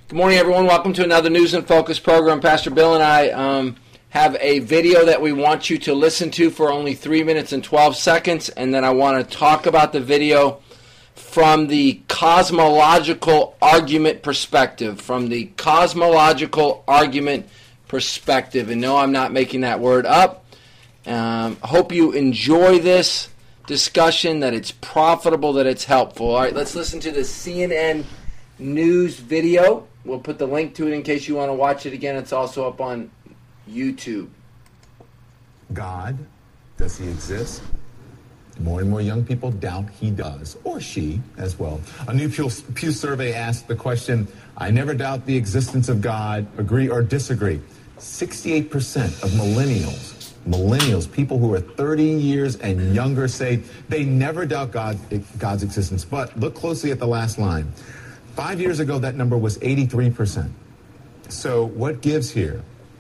Good morning, everyone. Welcome to another News in Focus program. Pastor Bill and I have a video that we want you to listen to for only 3 minutes and 12 seconds, and then I want to talk about the video from the cosmological argument perspective. From the cosmological argument perspective. And no, I'm not making that word up. Hope you enjoy this discussion, that it's profitable, that it's helpful. All right, let's listen to the CNN News video. We'll put the link to it in case you want to watch it again. It's also up on YouTube. God, does he exist? More and more young people doubt he does, or she as well. A new Pew survey asked the question, I never doubt the existence of God, agree or disagree. 68% of millennials, people who are 30 years and younger, say they never doubt God's existence. But look closely at the last line. 5 years ago, that number was 83%. So what gives here?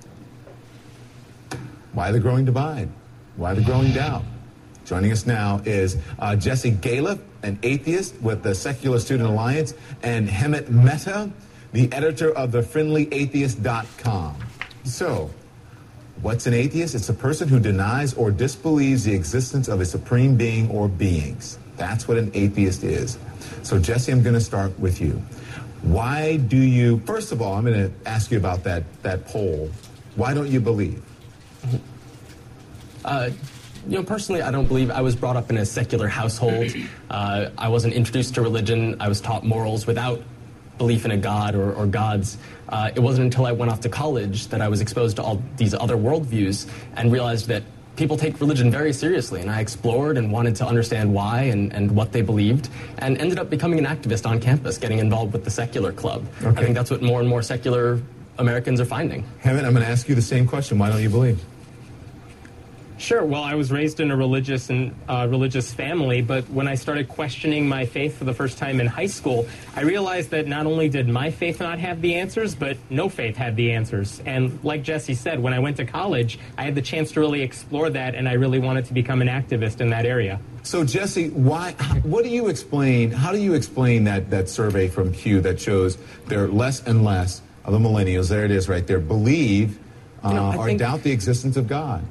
Why the growing divide? Why the growing doubt? Joining us now is Jesse Galef, an atheist with the Secular Student Alliance, and Hemant Mehta, the editor of thefriendlyatheist.com. So, what's an atheist? It's a person who denies or disbelieves the existence of a supreme being or beings. That's what an atheist is. So, Jesse, I'm going to start with you. Why do you, first of all, I'm going to ask you about that poll. Why don't you believe? Personally, I don't believe. I was brought up in a secular household. I wasn't introduced to religion. I was taught morals without belief in a God or gods. It wasn't until I went off to college that I was exposed to all these other worldviews and realized that people take religion very seriously. And I explored and wanted to understand why and what they believed, and ended up becoming an activist on campus, getting involved with the secular club. Okay. I think that's what more and more secular Americans are finding. Hemant, I'm going to ask you the same question. Why don't you believe? Sure. Well, I was raised in a religious family, but when I started questioning my faith for the first time in high school, I realized that not only did my faith not have the answers, but no faith had the answers. And like Jesse said, when I went to college, I had the chance to really explore that, and I really wanted to become an activist in that area. So, Jesse, how do you explain that survey from Pew that shows there are less and less of the millennials, there it is right there, believe or doubt the existence of God?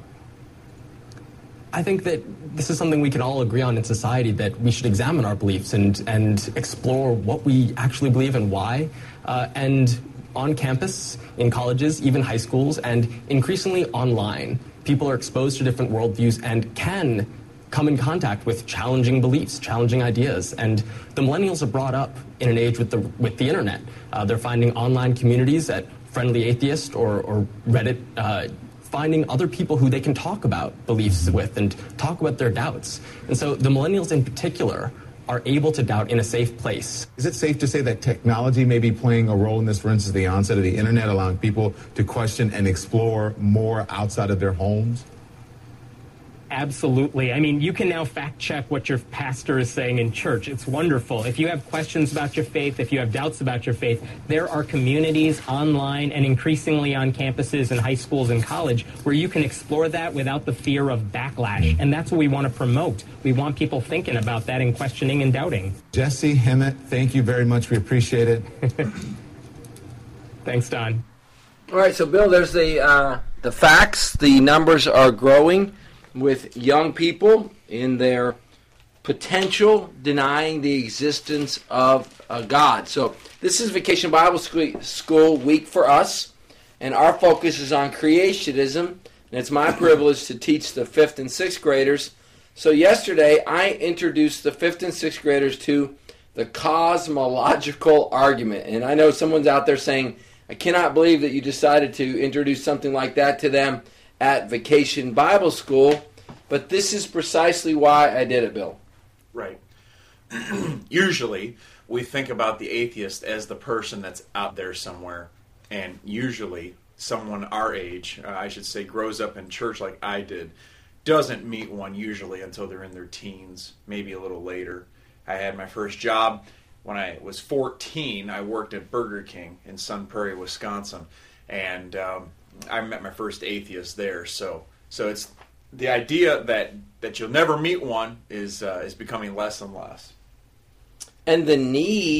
I think that this is something we can all agree on in society, that we should examine our beliefs and explore what we actually believe and why. And on campus, in colleges, even high schools, and increasingly online, people are exposed to different worldviews and can come in contact with challenging beliefs, challenging ideas. And the millennials are brought up in an age with the internet. They're finding online communities at Friendly Atheist or Reddit, finding other people who they can talk about beliefs with and talk about their doubts. And so the millennials in particular are able to doubt in a safe place. Is it safe to say that technology may be playing a role in this? For instance, the onset of the internet allowing people to question and explore more outside of their homes? Absolutely. I mean, you can now fact check what your pastor is saying in church. It's wonderful. If you have questions about your faith, if you have doubts about your faith, there are communities online and increasingly on campuses and high schools and college where you can explore that without the fear of backlash. And that's what we want to promote. We want people thinking about that and questioning and doubting. Jesse, Hemant, thank you very much. We appreciate it. Thanks, Don. All right, so Bill, there's the facts. The numbers are growing with young people in their potential denying the existence of a God. So this is Vacation Bible School week for us, and our focus is on creationism, and it's my privilege to teach the 5th and 6th graders. So yesterday, I introduced the 5th and 6th graders to the cosmological argument, and I know someone's out there saying, I cannot believe that you decided to introduce something like that to them at Vacation Bible School, but this is precisely why I did it, Bill. Right. Usually, we think about the atheist as the person that's out there somewhere, and usually someone our age, I should say, grows up in church like I did, doesn't meet one usually until they're in their teens, maybe a little later. I had my first job when I was 14. I worked at Burger King in Sun Prairie, Wisconsin, and I met my first atheist there. So it's the idea that you'll never meet one is becoming less and less. And the need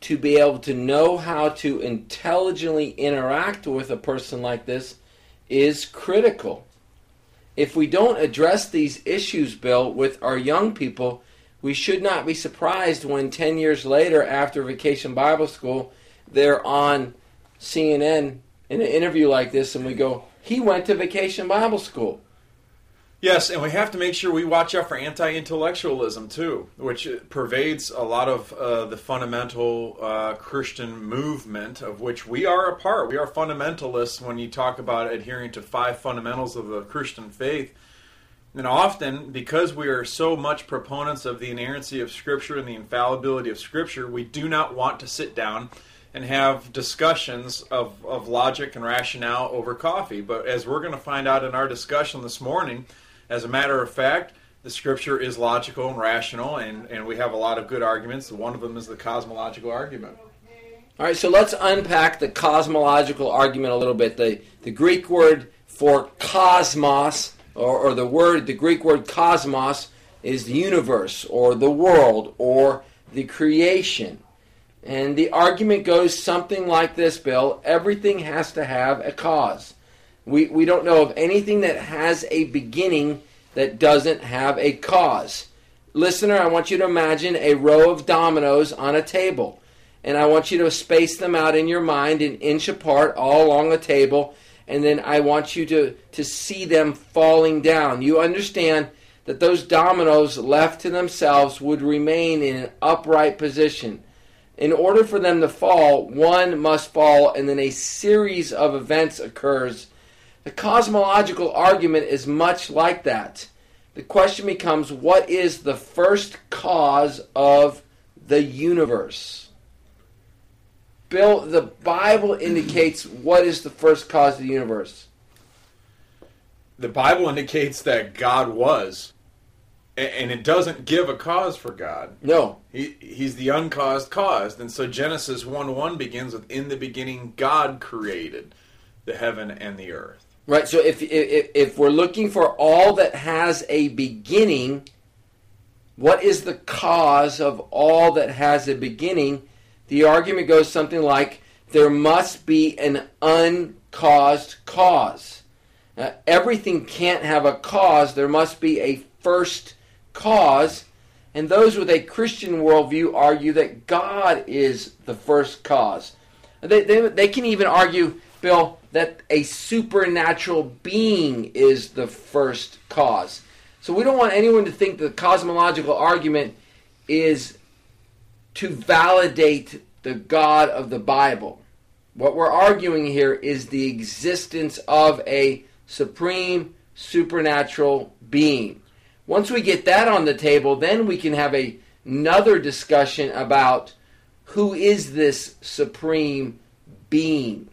to be able to know how to intelligently interact with a person like this is critical. If we don't address these issues, Bill, with our young people, we should not be surprised when 10 years later, after Vacation Bible School, they're on CNN in an interview like this, and we go, he went to Vacation Bible School. Yes, and we have to make sure we watch out for anti-intellectualism, too, which pervades a lot of the fundamental Christian movement, of which we are a part. We are fundamentalists when you talk about adhering to 5 fundamentals of the Christian faith. And often, because we are so much proponents of the inerrancy of Scripture and the infallibility of Scripture, we do not want to sit down and have discussions of logic and rationale over coffee. But as we're going to find out in our discussion this morning, as a matter of fact, the Scripture is logical and rational, and we have a lot of good arguments. One of them is the cosmological argument. All right, so let's unpack the cosmological argument a little bit. The Greek word for cosmos, or the Greek word cosmos, is the universe, or the world, or the creation. And the argument goes something like this, Bill. Everything has to have a cause. We don't know of anything that has a beginning that doesn't have a cause. Listener, I want you to imagine a row of dominoes on a table. And I want you to space them out in your mind an inch apart all along the table. And then I want you to see them falling down. You understand that those dominoes left to themselves would remain in an upright position. In order for them to fall, one must fall, and then a series of events occurs. The cosmological argument is much like that. The question becomes, what is the first cause of the universe? Bill, the Bible indicates what is the first cause of the universe. The Bible indicates that God was, and it doesn't give a cause for God. No. He's the uncaused cause. And so Genesis 1:1 begins with, in the beginning God created the heaven and the earth. Right, so if we're looking for all that has a beginning, what is the cause of all that has a beginning? The argument goes something like, there must be an uncaused cause. Everything can't have a cause. There must be a first cause. And those with a Christian worldview argue that God is the first cause. They can even argue, Bill, that a supernatural being is the first cause. So we don't want anyone to think the cosmological argument is to validate the God of the Bible. What we're arguing here is the existence of a supreme supernatural being. Once we get that on the table, then we can have another discussion about who is this supreme being.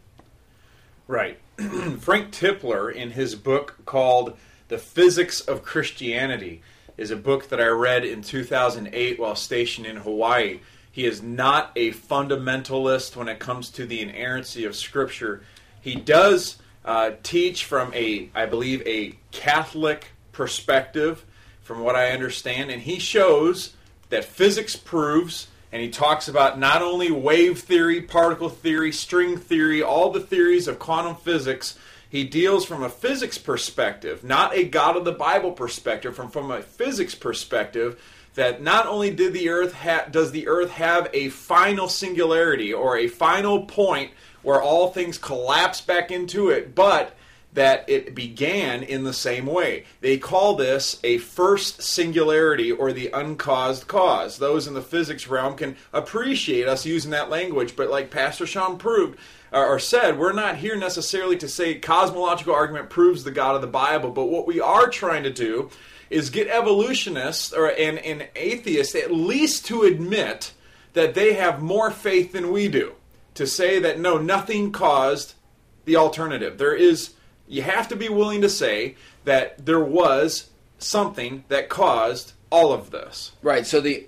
Right. Frank Tipler, in his book called The Physics of Christianity, is a book that I read in 2008 while stationed in Hawaii. He is not a fundamentalist when it comes to the inerrancy of Scripture. He does teach from I believe, a Catholic perspective, from what I understand, and he shows that physics proves, and he talks about not only wave theory, particle theory, string theory, all the theories of quantum physics. He deals from a physics perspective, not a God of the Bible perspective, from a physics perspective, that not only does the earth have a final singularity or a final point where all things collapse back into it, but that it began in the same way. They call this a first singularity, or the uncaused cause. Those in the physics realm can appreciate us using that language, but like Pastor Sean proved or said, we're not here necessarily to say cosmological argument proves the God of the Bible, but what we are trying to do is get evolutionists and atheists at least to admit that they have more faith than we do, to say that no, nothing caused the alternative. You have to be willing to say that there was something that caused all of this. Right. So the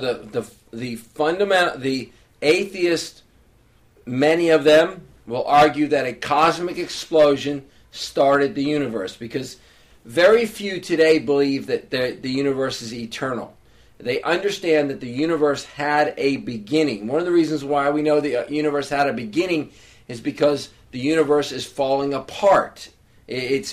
fundamental, the atheist, many of them will argue that a cosmic explosion started the universe, because very few today believe that the universe is eternal. They understand that the universe had a beginning. One of the reasons why we know the universe had a beginning is because the universe is falling apart. It's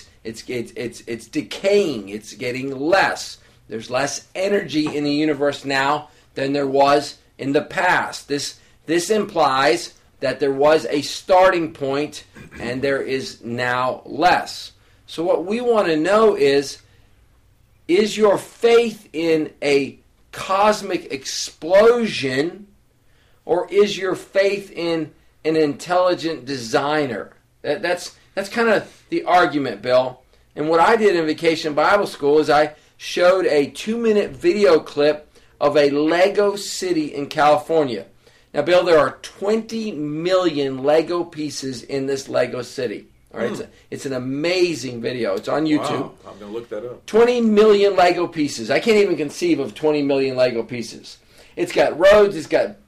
decaying. It's getting less. There's less energy in the universe now than there was in the past. This implies that there was a starting point and there is now less. So what we want to know is your faith in a cosmic explosion, or is your faith in an intelligent designer? That's kind of the argument, Bill. And what I did in Vacation Bible School is I showed a 2-minute video clip of a Lego city in California. Now, Bill, there are 20 million Lego pieces in this Lego city. All right, it's an amazing video. It's on YouTube. Wow, I'm going to look that up. 20 million Lego pieces. I can't even conceive of 20 million Lego pieces. It's got roads. It's got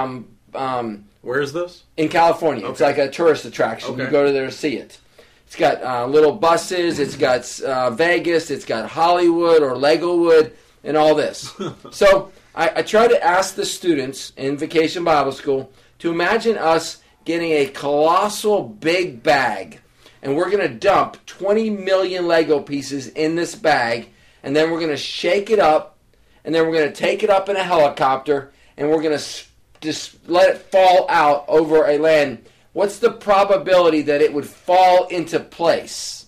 Where is this? in California. Okay. It's like a tourist attraction. Okay. You go to there to see it. It's got little buses. It's got Vegas. It's got Hollywood or Legowood and all this. So I try to ask the students in Vacation Bible School to imagine us getting a colossal big bag, and we're going to dump 20 million Lego pieces in this bag, and then we're going to shake it up, and then we're going to take it up in a helicopter, and we're going to just let it fall out over a land. What's the probability that it would fall into place?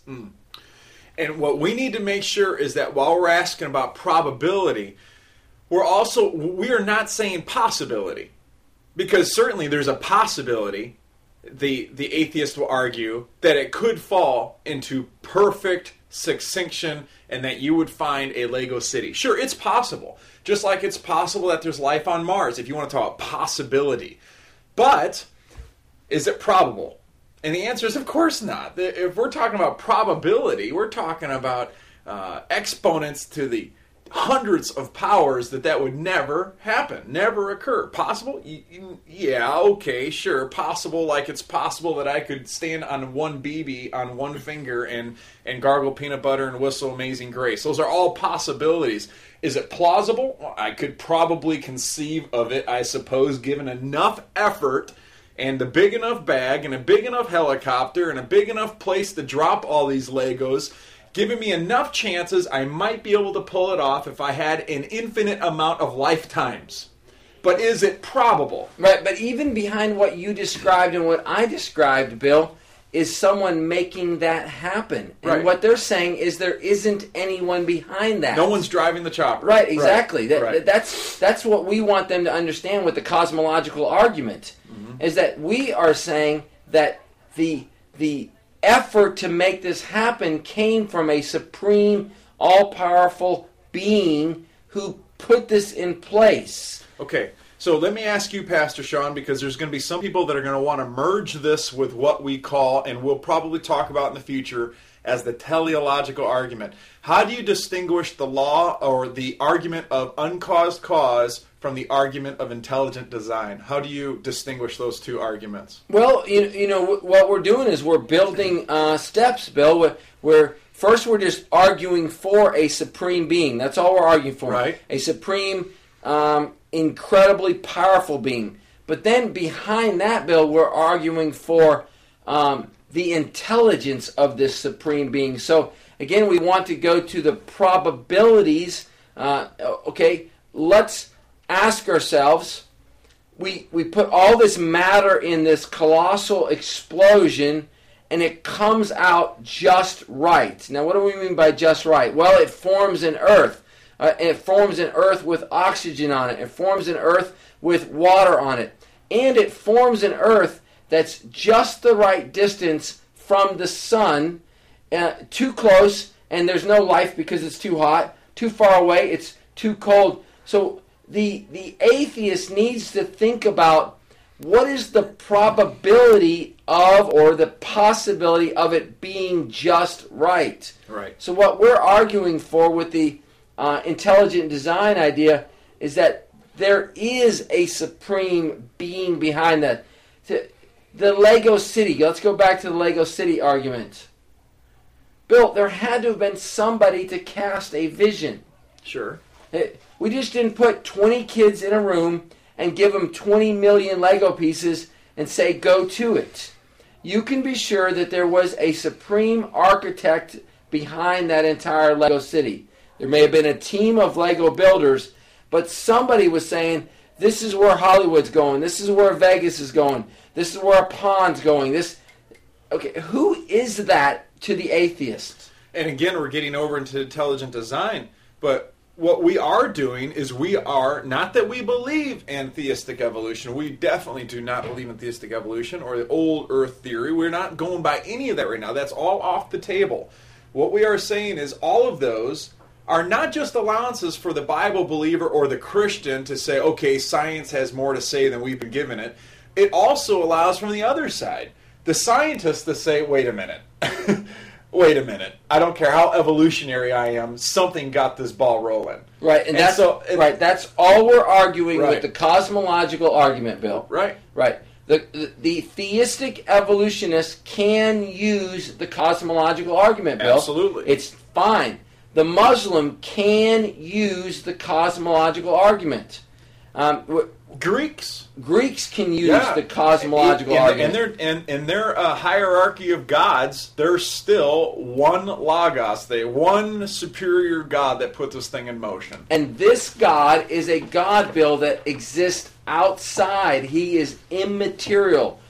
And what we need to make sure is that while we're asking about probability, we are not saying possibility. Because certainly there's a possibility, the atheist will argue, that it could fall into perfect succinction and that you would find a Lego city. Sure, it's possible. Just like it's possible that there's life on Mars, if you want to talk about possibility. But is it probable? And the answer is, of course not. If we're talking about probability, we're talking about exponents to the hundreds of powers that would never happen, never occur. Possible? Yeah, okay, sure. Possible, like it's possible that I could stand on one BB on one finger and gargle peanut butter and whistle Amazing Grace. Those are all possibilities. Is it plausible? Well, I could probably conceive of it, I suppose, given enough effort and a big enough bag and a big enough helicopter and a big enough place to drop all these Legos. Giving me enough chances, I might be able to pull it off if I had an infinite amount of lifetimes. But is it probable? Right, but even behind what you described and what I described, Bill, is someone making that happen. And Right. what they're saying is there isn't anyone behind that. No one's driving the chopper. Right, exactly. Right. That's what we want them to understand with the cosmological argument, is that we are saying that the effort to make this happen came from a supreme, all-powerful being who put this in place. Okay, so let me ask you, Pastor Sean, because there's going to be some people that are going to want to merge this with what we call, and we'll probably talk about in the future, as the teleological argument. How do you distinguish the law or the argument of uncaused cause from the argument of intelligent design? How do you distinguish those two arguments? Well, you know what we're doing is we're building steps, Bill. We're just arguing for a supreme being. That's all we're arguing for. Right. A supreme, incredibly powerful being. But then behind that, Bill, we're arguing for the intelligence of this supreme being. So again, we want to go to the probabilities. Okay, let's ask ourselves, we put all this matter in this colossal explosion, and it comes out just right. Now, what do we mean by just right? Well, it forms an earth. It forms an earth with oxygen on it. It forms an earth with water on it. And it forms an earth that's just the right distance from the sun, too close, and there's no life because it's too hot. Too far away, it's too cold. So the atheist needs to think about what is the probability of or the possibility of it being just right. Right. So what we're arguing for with the intelligent design idea is that there is a supreme being behind that. The Lego City, let's go back to the Lego City argument. Bill, there had to have been somebody to cast a vision. Sure. We just didn't put 20 kids in a room and give them 20 million Lego pieces and say, go to it. You can be sure that there was a supreme architect behind that entire Lego city. There may have been a team of Lego builders, but somebody was saying, this is where Hollywood's going, this is where Vegas is going, this is where a pond's going. Okay, who is that to the atheist? And again, we're getting over into intelligent design, but what we are doing is not that we believe in theistic evolution. We definitely do not believe in theistic evolution or the old earth theory. We're not going by any of that right now. That's all off the table. What we are saying is all of those are not just allowances for the Bible believer or the Christian to say, okay, science has more to say than we've been given it. It also allows from the other side, the scientists to say, wait a minute. Wait a minute. I don't care how evolutionary I am. Something got this ball rolling. Right, and that's all we're arguing with the cosmological argument, Bill. Right. Right. The theistic evolutionists can use the cosmological argument, Bill. Absolutely. It's fine. The Muslim can use the cosmological argument. Greeks can use the cosmological argument. In their hierarchy of gods, there's still one logos, one superior god that put this thing in motion. And this God is a God, Bill, that exists outside. He is immaterial.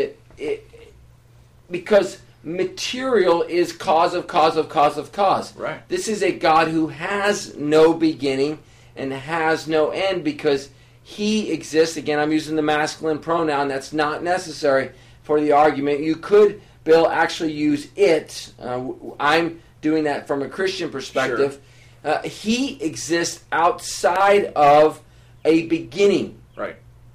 Because material is cause of cause of cause of cause. Right. This is a God who has no beginning and has no end because he exists. Again, I'm using the masculine pronoun. That's not necessary for the argument. You could, Bill, actually use it. I'm doing that from a Christian perspective. Sure. He exists outside of a beginning. Right.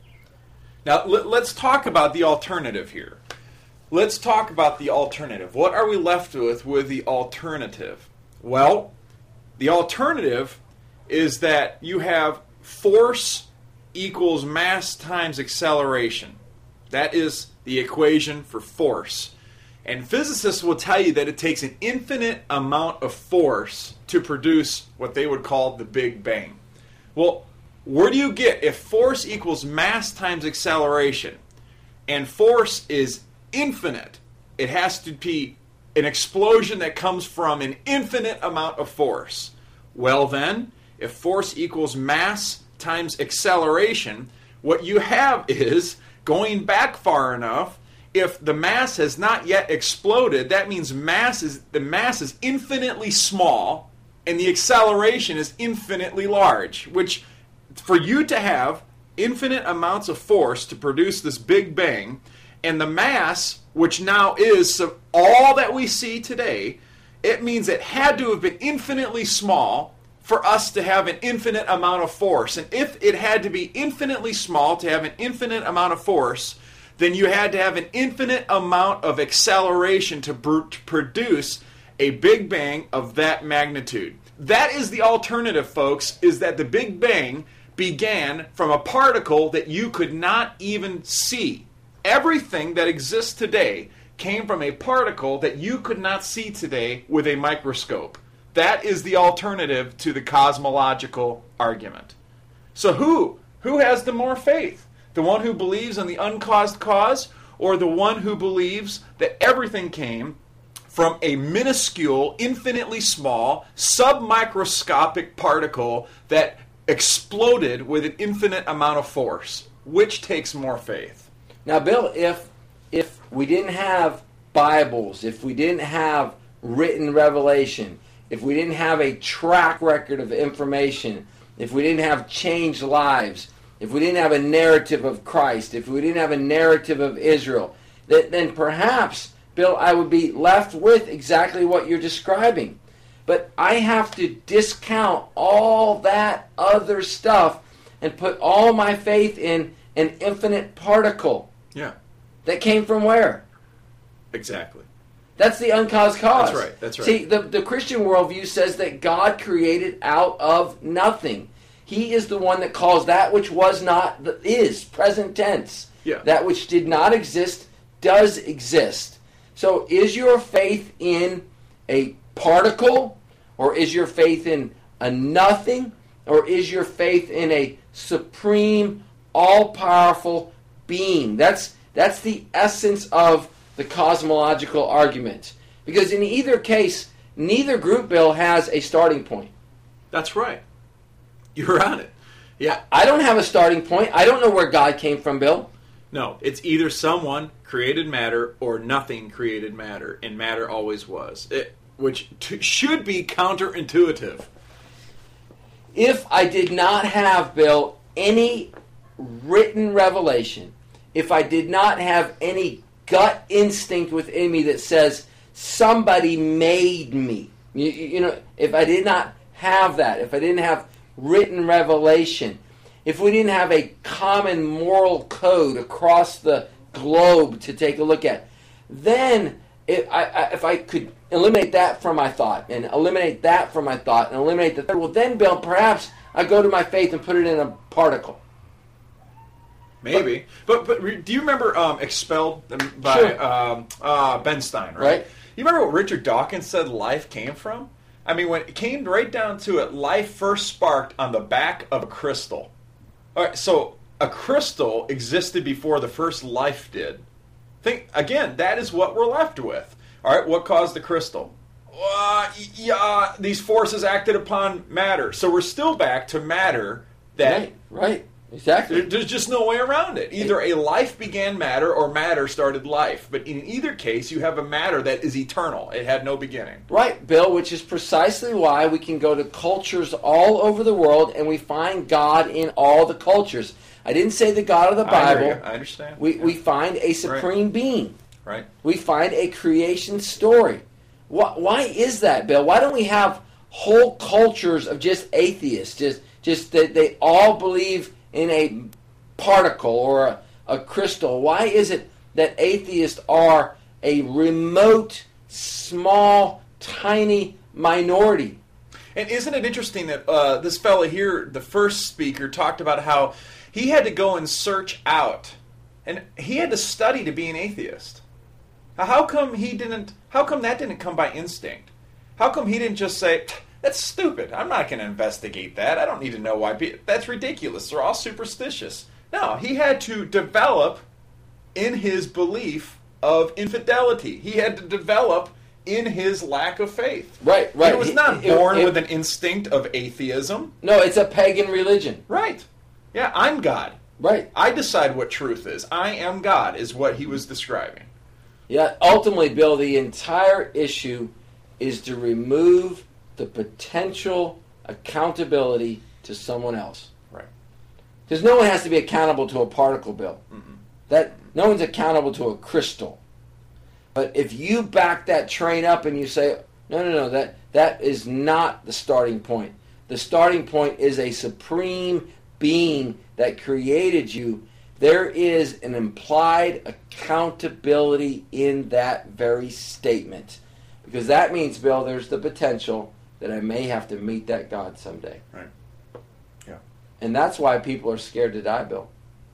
Now, let's talk about the alternative here. Let's talk about the alternative. What are we left with the alternative? Well, the alternative is that you have force equals mass times acceleration. That is the equation for force. And physicists will tell you that it takes an infinite amount of force to produce what they would call the Big Bang. Well, where do you get if force equals mass times acceleration and force is infinite? It has to be an explosion that comes from an infinite amount of force. Well then, if force equals mass times acceleration, what you have is, going back far enough, if the mass has not yet exploded, that means the mass is infinitely small and the acceleration is infinitely large, which for you to have infinite amounts of force to produce this Big Bang, and the mass, which now is all that we see today, it means it had to have been infinitely small for us to have an infinite amount of force. And if it had to be infinitely small to have an infinite amount of force, then you had to have an infinite amount of acceleration to produce a Big Bang of that magnitude. That is the alternative, folks, is that the Big Bang began from a particle that you could not even see. Everything that exists today came from a particle that you could not see today with a microscope. That is the alternative to the cosmological argument. So who has the more faith? The one who believes in the uncaused cause, or the one who believes that everything came from a minuscule, infinitely small, submicroscopic particle that exploded with an infinite amount of force? Which takes more faith? Now, Bill, if we didn't have Bibles, if we didn't have written revelation, if we didn't have a track record of information, if we didn't have changed lives, if we didn't have a narrative of Christ, if we didn't have a narrative of Israel, then perhaps, Bill, I would be left with exactly what you're describing. But I have to discount all that other stuff and put all my faith in an infinite particle. Yeah. That came from where? Exactly. That's the uncaused cause. That's right. See, the Christian worldview says that God created out of nothing. He is the one that calls that which was not, is, present tense. Yeah. That which did not exist does exist. So is your faith in a particle, or is your faith in a nothing, or is your faith in a supreme, all-powerful being? That's the essence of the cosmological argument. Because in either case, neither group, Bill, has a starting point. That's right. You're on it. Yeah. I don't have a starting point. I don't know where God came from, Bill. No, it's either someone created matter or nothing created matter, and matter always was, which should be counterintuitive. If I did not have, Bill, any written revelation, if I did not have any gut instinct within me that says somebody made me, you know, if I did not have that, if I didn't have written revelation, if we didn't have a common moral code across the globe to take a look at, then if I could eliminate that from my thought, and eliminate that from my thought, and eliminate the third, well then, Bill, perhaps I go to my faith and put it in a particle. Maybe. But do you remember Expelled by Ben Stein, right? You remember what Richard Dawkins said life came from? I mean, when it came right down to it, life first sparked on the back of a crystal. All right, so a crystal existed before the first life did. Think again, that is what we're left with. All right, what caused the crystal? These forces acted upon matter. So we're still back to matter. Right. Exactly. There's just no way around it. Either a life began matter or matter started life. But in either case, you have a matter that is eternal. It had no beginning. Right, Bill, which is precisely why we can go to cultures all over the world and we find God in all the cultures. I didn't say the God of the Bible. I understand. We find a supreme being. Right. We find a creation story. Why is that, Bill? Why don't we have whole cultures of just atheists, just that they all believe in a particle or a crystal? Why is it that atheists are a remote, small, tiny minority? And isn't it interesting that this fellow here, the first speaker, talked about how he had to go and search out, and he had to study to be an atheist. How come that didn't come by instinct? How come he didn't just say, that's stupid, I'm not going to investigate that, I don't need to know why, that's ridiculous, they're all superstitious. No, he had to develop in his belief of infidelity. He had to develop in his lack of faith. Right. He was not born with an instinct of atheism. No, it's a pagan religion. Right. Yeah, I'm God. Right. I decide what truth is. I am God is what he was describing. Yeah, ultimately, Bill, the entire issue is to remove the potential accountability to someone else. Right. Because no one has to be accountable to a particle, Bill. That no one's accountable to a crystal. But if you back that train up and you say, no, that is not the starting point. The starting point is a supreme being that created you. There is an implied accountability in that very statement. Because that means, Bill, there's the potential that I may have to meet that God someday. Right. Yeah. And that's why people are scared to die, Bill.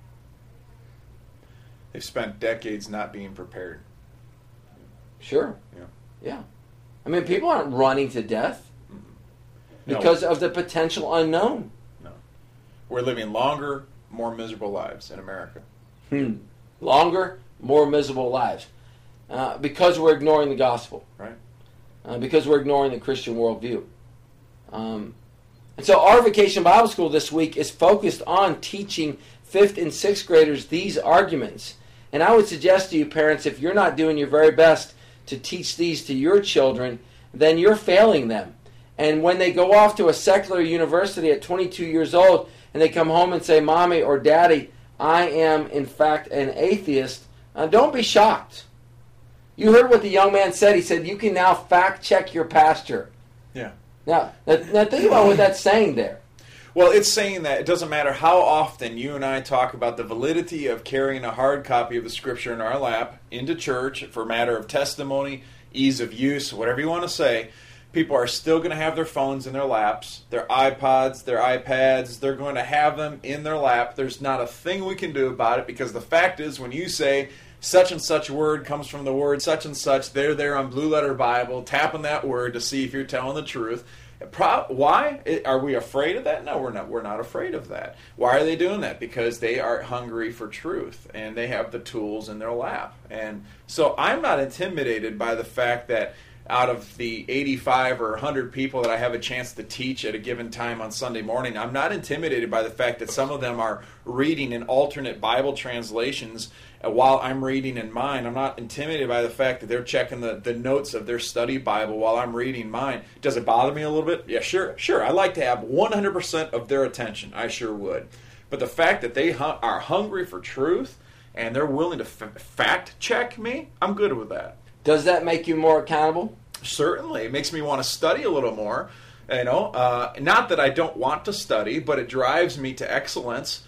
They've spent decades not being prepared. Sure. Yeah. I mean, people aren't running to death because of the potential unknown. No. We're living longer, more miserable lives in America. Longer, more miserable lives. Because we're ignoring the gospel. Right. Because we're ignoring the Christian worldview. And so our Vacation Bible School this week is focused on teaching 5th and 6th graders these arguments. And I would suggest to you, parents, if you're not doing your very best to teach these to your children, then you're failing them. And when they go off to a secular university at 22 years old and they come home and say, Mommy or Daddy, I am in fact an atheist, don't be shocked. You heard what the young man said. He said, you can now fact check your pastor. Yeah. Now think about what that's saying there. Well, it's saying that it doesn't matter how often you and I talk about the validity of carrying a hard copy of the Scripture in our lap into church for a matter of testimony, ease of use, whatever you want to say, people are still going to have their phones in their laps, their iPods, their iPads. They're going to have them in their lap. There's not a thing we can do about it because the fact is when you say such and such word comes from the word such and such, they're there on Blue Letter Bible tapping that word to see if you're telling the truth. Why? Are we afraid of that? No, we're not. We're not afraid of that. Why are they doing that? Because they are hungry for truth, and they have the tools in their lap. And so I'm not intimidated by the fact that out of the 85 or 100 people that I have a chance to teach at a given time on Sunday morning, I'm not intimidated by the fact that some of them are reading in alternate Bible translations while I'm reading in mine. I'm not intimidated by the fact that they're checking the notes of their study Bible while I'm reading mine. Does it bother me a little bit? Yeah, sure. I like to have 100% of their attention. I sure would. But the fact that they are hungry for truth and they're willing to fact check me, I'm good with that. Does that make you more accountable? Certainly. It makes me want to study a little more. Not that I don't want to study, but it drives me to excellence.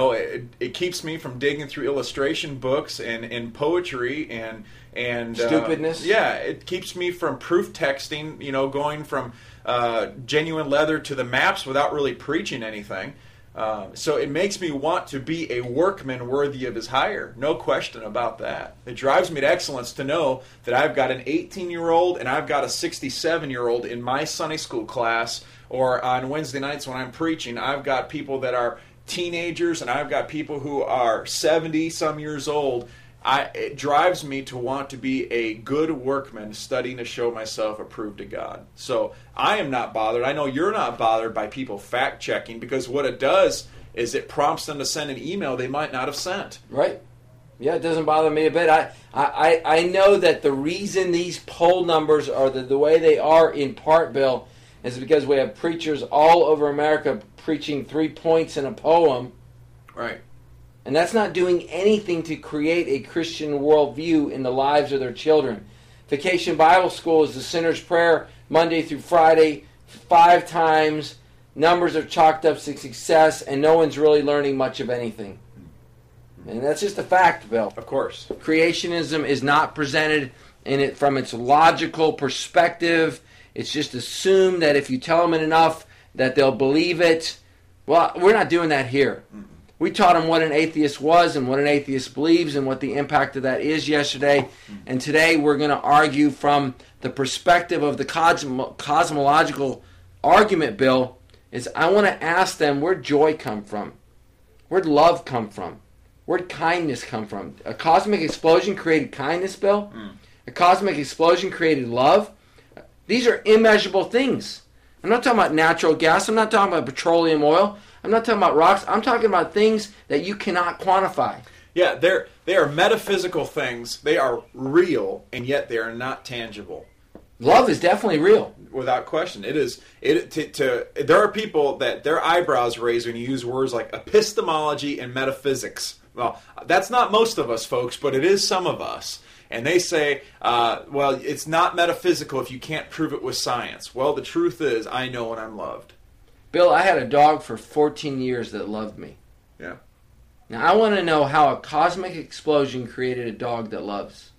It keeps me from digging through illustration books and poetry and stupidness. It keeps me from proof texting, going from genuine leather to the maps without really preaching anything. So it makes me want to be a workman worthy of his hire. No question about that. It drives me to excellence to know that I've got an 18-year-old and I've got a 67-year-old in my Sunday school class, or on Wednesday nights when I'm preaching, I've got people that are teenagers and I've got people who are 70-some years old. It drives me to want to be a good workman studying to show myself approved to God. So I am not bothered. I know you're not bothered by people fact-checking, because what it does is it prompts them to send an email they might not have sent. Right. Yeah, it doesn't bother me a bit. I know that the reason these poll numbers are the way they are, in part, Bill, is because we have preachers all over America preaching 3 points in a poem. Right. And that's not doing anything to create a Christian worldview in the lives of their children. Vacation Bible School is the sinner's prayer Monday through Friday, 5 times. Numbers are chalked up to success, and no one's really learning much of anything. And that's just a fact, Bill. Of course. Creationism is not presented in it from its logical perspective. It's just assumed that if you tell them it enough, that they'll believe it. Well, we're not doing that here. We taught them what an atheist was and what an atheist believes and what the impact of that is yesterday. And today we're going to argue from the perspective of the cosmological argument, Bill. Is I want to ask them, where'd joy come from? Where'd love come from? Where'd kindness come from? A cosmic explosion created kindness, Bill? A cosmic explosion created love? These are immeasurable things. I'm not talking about natural gas. I'm not talking about petroleum oil. I'm not talking about rocks. I'm talking about things that you cannot quantify. Yeah, they are metaphysical things. They are real, and yet they are not tangible. Love is definitely real. Without question. It is. There are people that their eyebrows raise when you use words like epistemology and metaphysics. Well, that's not most of us, folks, but it is some of us. And they say, well, it's not metaphysical if you can't prove it with science. Well, the truth is, I know when I'm loved. Bill, I had a dog for 14 years that loved me. Yeah. Now, I want to know how a cosmic explosion created a dog that loves.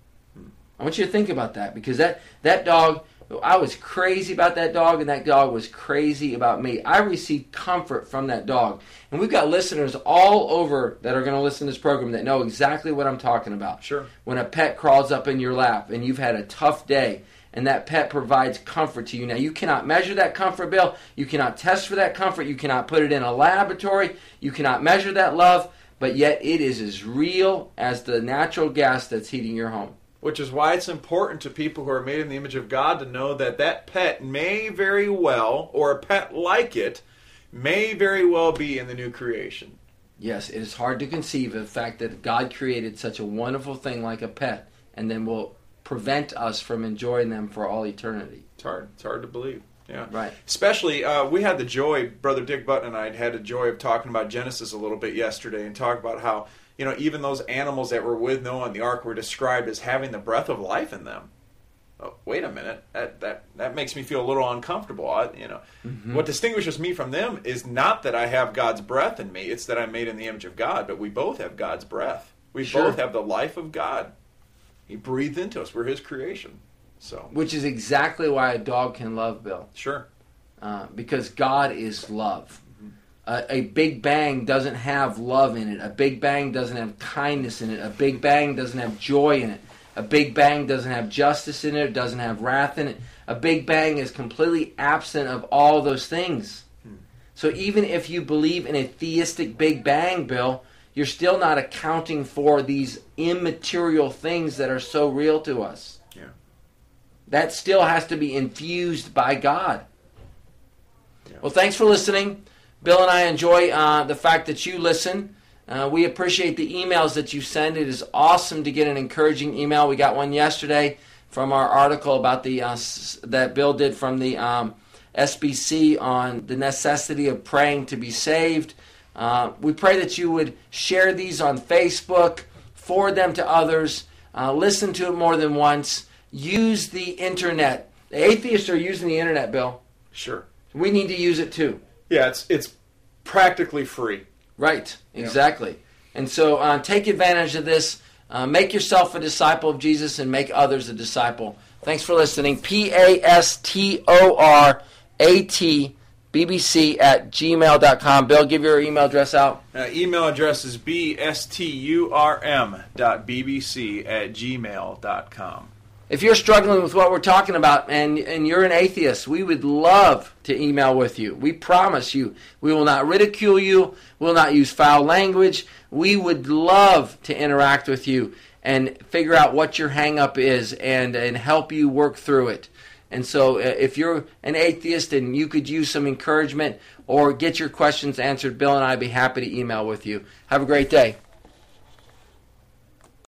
I want you to think about that, because that dog, I was crazy about that dog, and that dog was crazy about me. I received comfort from that dog. And we've got listeners all over that are going to listen to this program that know exactly what I'm talking about. Sure. When a pet crawls up in your lap and you've had a tough day, and that pet provides comfort to you. Now, you cannot measure that comfort, Bill. You cannot test for that comfort. You cannot put it in a laboratory. You cannot measure that love. But yet it is as real as the natural gas that's heating your home. Which is why it's important to people who are made in the image of God to know that that pet may very well, or a pet like it, may very well be in the new creation. Yes, it is hard to conceive of the fact that God created such a wonderful thing like a pet, and then will prevent us from enjoying them for all eternity. It's hard to believe. Yeah. Right. Especially, we had the joy, Brother Dick Button and I had the joy of talking about Genesis a little bit yesterday, and talk about how, even those animals that were with Noah in the ark were described as having the breath of life in them. Oh, wait a minute. That makes me feel a little uncomfortable. What distinguishes me from them is not that I have God's breath in me, it's that I'm made in the image of God, but we both have God's breath. We both have the life of God. He breathed into us. We're His creation. So, which is exactly why a dog can love, Bill. Sure. Because God is love. A Big Bang doesn't have love in it. A Big Bang doesn't have kindness in it. A Big Bang doesn't have joy in it. A Big Bang doesn't have justice in it. It doesn't have wrath in it. A Big Bang is completely absent of all those things. So even if you believe in a theistic Big Bang, Bill, you're still not accounting for these immaterial things that are so real to us. Yeah. That still has to be infused by God. Yeah. Well, thanks for listening. Bill and I enjoy the fact that you listen. We appreciate the emails that you send. It is awesome to get an encouraging email. We got one yesterday from our article about the that Bill did from the SBC on the necessity of praying to be saved. We pray that you would share these on Facebook, forward them to others, listen to it more than once, use the internet. The atheists are using the internet, Bill. Sure. We need to use it too. Yeah, it's practically free. Right, exactly. And so take advantage of this. Make yourself a disciple of Jesus and make others a disciple. Thanks for listening. PASTORATBBC@gmail.com. Bill, give your email address out. Email address is bsturm.bbc@gmail.com. If you're struggling with what we're talking about and you're an atheist, we would love to email with you. We promise you we will not ridicule you. We'll not use foul language. We would love to interact with you and figure out what your hang-up is and help you work through it. And so if you're an atheist and you could use some encouragement or get your questions answered, Bill and I would be happy to email with you. Have a great day.